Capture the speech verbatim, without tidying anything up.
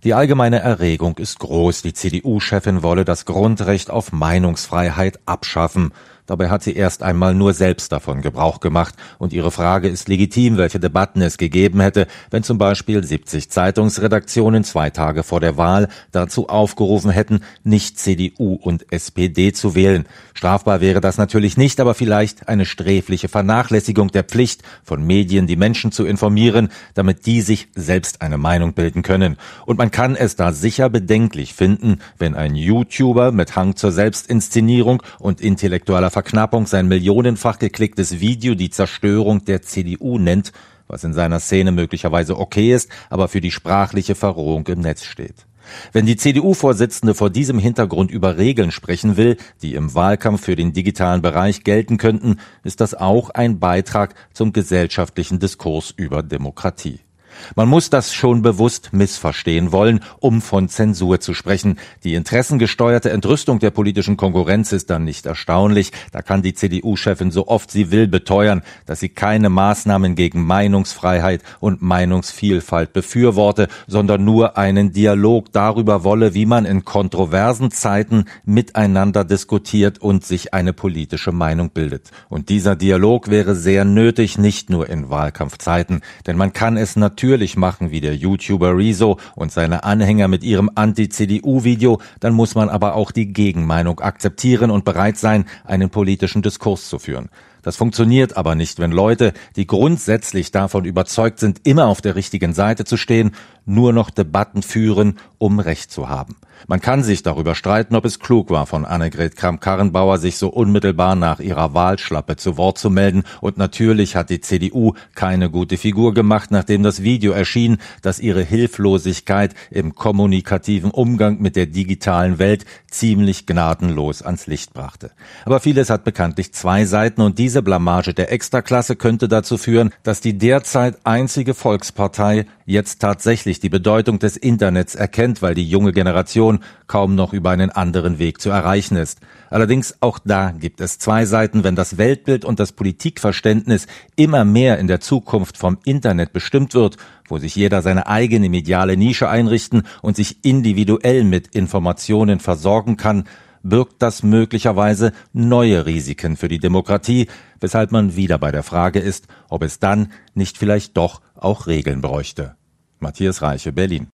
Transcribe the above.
Die allgemeine Erregung ist groß. Die C D U-Chefin wolle das Grundrecht auf Meinungsfreiheit abschaffen. Dabei hat sie erst einmal nur selbst davon Gebrauch gemacht. Und ihre Frage ist legitim, welche Debatten es gegeben hätte, wenn zum Beispiel siebzig Zeitungsredaktionen zwei Tage vor der Wahl dazu aufgerufen hätten, nicht C D U und S P D zu wählen. Strafbar wäre das natürlich nicht, aber vielleicht eine sträfliche Vernachlässigung der Pflicht von Medien, die Menschen zu informieren, damit die sich selbst eine Meinung bilden können. Und man kann es da sicher bedenklich finden, wenn ein YouTuber mit Hang zur Selbstinszenierung und intellektueller Verknappung sein millionenfach geklicktes Video die Zerstörung der C D U nennt, was in seiner Szene möglicherweise okay ist, aber für die sprachliche Verrohung im Netz steht. Wenn die C D U-Vorsitzende vor diesem Hintergrund über Regeln sprechen will, die im Wahlkampf für den digitalen Bereich gelten könnten, ist das auch ein Beitrag zum gesellschaftlichen Diskurs über Demokratie. Man muss das schon bewusst missverstehen wollen, um von Zensur zu sprechen. Die interessengesteuerte Entrüstung der politischen Konkurrenz ist dann nicht erstaunlich. Da kann die C D U-Chefin so oft sie will beteuern, dass sie keine Maßnahmen gegen Meinungsfreiheit und Meinungsvielfalt befürworte, sondern nur einen Dialog darüber wolle, wie man in kontroversen Zeiten miteinander diskutiert und sich eine politische Meinung bildet. Und dieser Dialog wäre sehr nötig, nicht nur in Wahlkampfzeiten, denn man kann es natürlich natürlich machen wie der YouTuber Rezo und seine Anhänger mit ihrem Anti-C D U-Video, dann muss man aber auch die Gegenmeinung akzeptieren und bereit sein, einen politischen Diskurs zu führen. Das funktioniert aber nicht, wenn Leute, die grundsätzlich davon überzeugt sind, immer auf der richtigen Seite zu stehen, nur noch Debatten führen, um Recht zu haben. Man kann sich darüber streiten, ob es klug war, von Annegret Kramp-Karrenbauer sich so unmittelbar nach ihrer Wahlschlappe zu Wort zu melden. Und natürlich hat die C D U keine gute Figur gemacht, nachdem das Video erschien, das ihre Hilflosigkeit im kommunikativen Umgang mit der digitalen Welt ziemlich gnadenlos ans Licht brachte. Aber vieles hat bekanntlich zwei Seiten und diese Blamage der Extraklasse könnte dazu führen, dass die derzeit einzige Volkspartei jetzt tatsächlich die Bedeutung des Internets erkennt, weil die junge Generation kaum noch über einen anderen Weg zu erreichen ist. Allerdings auch da gibt es zwei Seiten. Wenn das Weltbild und das Politikverständnis immer mehr in der Zukunft vom Internet bestimmt wird, wo sich jeder seine eigene mediale Nische einrichten und sich individuell mit Informationen versorgen kann, birgt das möglicherweise neue Risiken für die Demokratie, weshalb man wieder bei der Frage ist, ob es dann nicht vielleicht doch auch Regeln bräuchte. Matthias Reiche, Berlin.